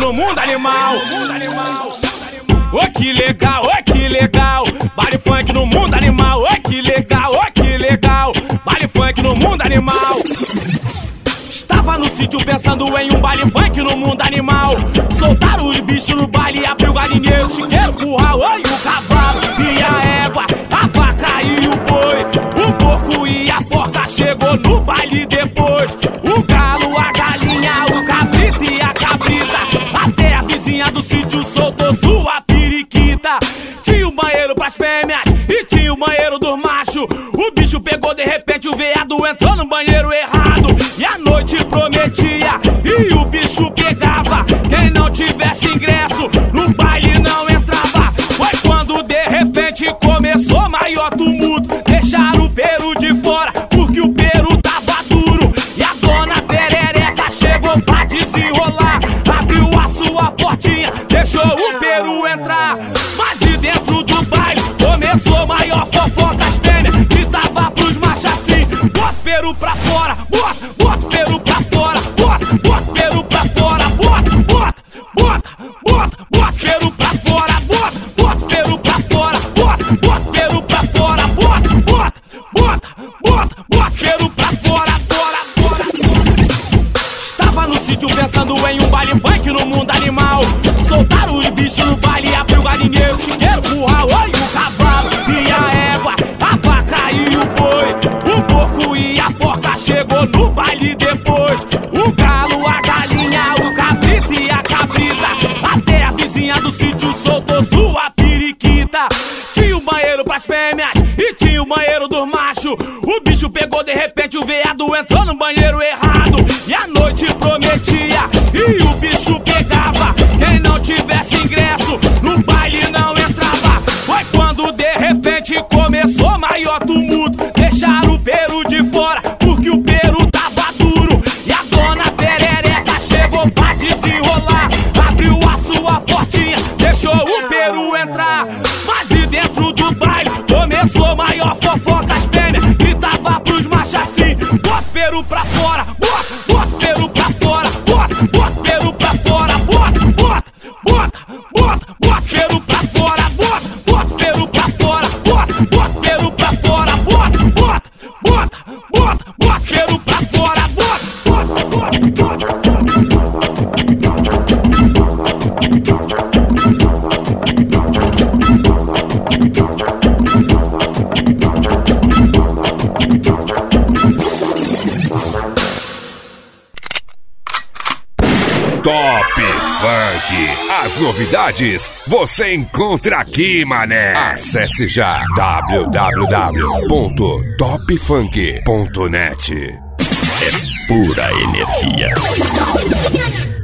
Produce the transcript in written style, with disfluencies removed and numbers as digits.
no mundo animal. Oi que legal, oi que legal. Baile funk no mundo animal. Oi que legal, oi que legal. Baile funk no mundo animal. Estava no sítio pensando em um baile funk no mundo animal. Soltaram os bichos no baile, abriu o galinheiro, chiqueiro, curral, oi o cavalo e a égua, a vaca e o boi, o porco e a porca chegou no baile depois. O galo, a galinha, o cabrito e a cabrita, até a vizinha do sítio soltou sua periquita. Tinha um banheiro pras fêmeas e tinha o banheiro dos machos. O bicho pegou de repente, o veado entrou no banheiro errado. E a noite prometia e o bicho pegava. Quem não tivesse ingresso no baile não entrava. Foi quando de repente começou maior tumulto. Deixaram o peru de fora porque o peru tava duro. E a dona perereca chegou pra desenrolar. Abriu a sua portinha, deixou o peru entrar. Mas de dentro do baile começou maior fofoca. As fêmeas gritavam pros machos assim: bota o peru pra fora, bota o peru pra fora, bota o peru pra fora, bota o peru pra fora, bota o peru pra fora, bota o peru pra fora, bota o peru pra fora, fora. Estava no sítio pensando em um baile funk no mundo animal. Soltaram os bichos no baile, abriu o galinheiro, chiqueiro, curral, oi o cavalo e a égua, a vaca e o boi, o porco e a porca chegou no baile depois. O galo, a galinha, o cabrito e a cabrita, até a vizinha do sítio soltou sua periquita. Tinha um banheiro pras fêmeas e tinha o banheiro dos machos. O bicho pegou de repente, o veado entrou no banheiro errado. E a noite prometia e o bicho pegava. Quem não tivesse ingresso no baile não entrava. Foi quando de repente começou maior tumulto. Deixaram o peru de fora porque o peru tava duro. E a dona perereca chegou pra desenrolar. Abriu a sua portinha, deixou o peru entrar. Mas de dentro do baile começou maior fofoca. As fêmeas gritavam pros machos assim: bota o peru pra fora, bota o peru pra fora, bota o peru pra fora, bota o peru pra fora, bota o peru pra fora, bota o peru pra fora, bota o peru pra fora, Top Funk. As novidades você encontra aqui, mané. Acesse já www.topfunk.net. É pura energia.